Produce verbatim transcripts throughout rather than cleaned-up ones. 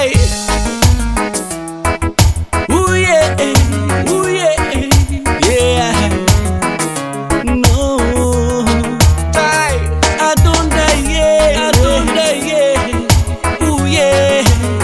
Aye. Ooh yeah, ooh yeah, yeah. No, die. I don't die, yeah. I don't die, yeah. Ooh yeah,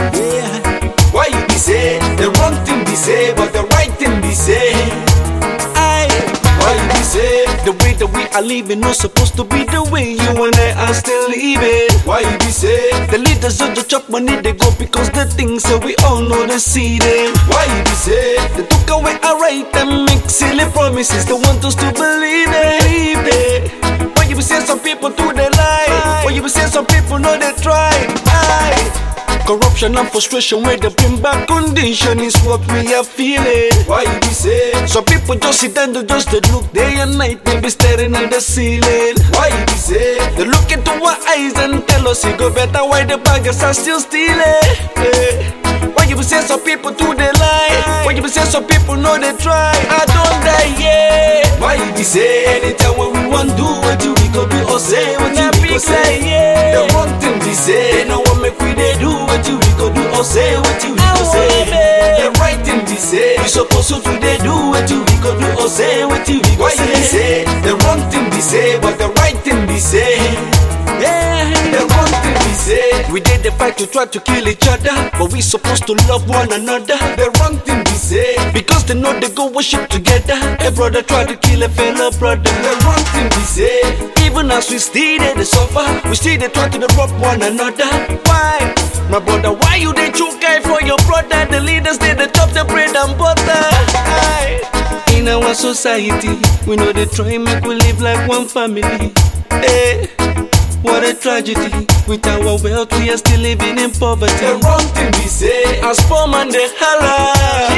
yeah. Why you be say the wrong thing be say, but the right thing be say? Aye. Why you be say the way that we are living not supposed to be the way you and I are still living? Why you be say The leaders of the chop money they go because the things that we all know they see them. Why you be say They took away our right and make silly promises. They want us to believe it. Why you be saying some people do they lie? Why you be saying some people know they try? Aye. Corruption and frustration where they bring back condition is what we are feeling. Why you be say Some people just sit down to just they look day and night. They be staring at the ceiling. Why you be say They look into our eyes and tell us it go better. Why the baggers are still stealing? Eh. Why you be saying some people do they lie? Why you be saying some people know they try? I don't die, yeah. Why you be say anytime when we want do what you we go do or say what you Now we big go say, say? yeah. The wrong thing be say no one make we they do what you we go do or say what you we I go say. wanna be. The right thing be say we supposed to do they do what you we go do or say what you we go Why you say. be say? The wrong thing be say but the right thing be say. Yeah. The wrong thing be say We did the fight to try to kill each other, but we supposed to love one another. the wrong thing be say. Because they know they go worship together. A brother try to kill a fellow brother. The wrong thing be say Even as we still there they suffer, we still they try to rob one another. Why? My brother, why you they choke guy for your brother? The leaders they they chop the bread and butter. Aye. In our society, we know they try make we live like one family. Hey, what a tragedy. With our wealth, we are still living in poverty. the wrong thing be say As poor man they holla,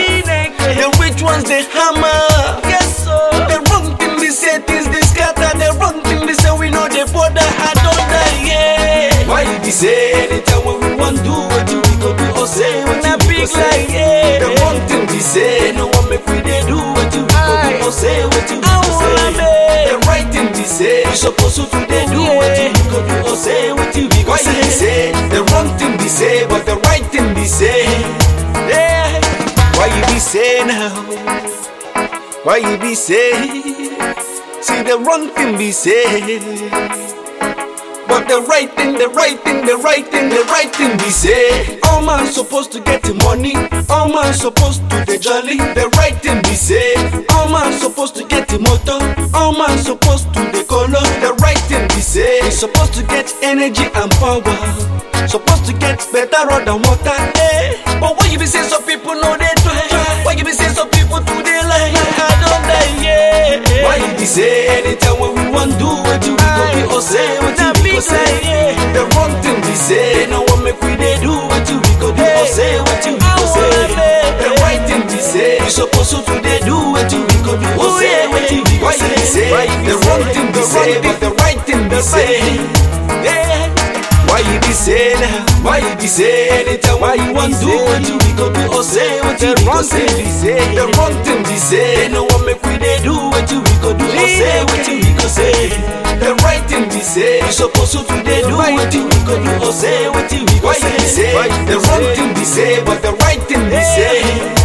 the rich ones they hammer. Yes sir. The wrong thing they say things they scatter. The wrong thing they say we know they border. I don't die, yeah. Why you be say anytime when we want do what you we go do or say what Now you we big go like, say? yeah. The wrong thing be say no one make we they do what you we go Aye. do or say what you we I go wanna say. be. The right thing be say we supposed to do they do Yeah. what you we go do or say what you we go Why say. you be say the wrong thing be say but the right thing be say. Yeah. Why you be say now? Why you be say? See the wrong thing be say. But the right thing, the right thing, the right thing, the right thing be say. All man supposed to get the money. All man supposed to the jolly. The right thing be say. All man supposed to get the motor. All man supposed to the color. The right thing be say We supposed to get energy and power. Supposed to get better road and water. Eh. But why you be saying some people know they try? Why you be saying some people do they lie? I don't die, yeah. why you be say anytime when we want do what you we go do or say what you Now we go big say. like, yeah. The wrong thing be say no one make we they do what you we go do or say what you we I go say. wanna be. The right thing be say we supposed to do they do what you we go do or Ooh, say yeah. what you we go Why say. you be say? Why you be The say? wrong thing be The say wrong but the right thing be say. Yeah. Why you be saying that? Why you be say anytime Why why you you want be do say? what you we go do or say what The you we go wrong say. thing be say. The wrong thing be say no one make we they do what you we go do or say what you we go say. The right thing be say you supposed to do they do what you we go do or say what you we go Why you be say. say? Why you be The wrong say? thing be say but the right thing be say.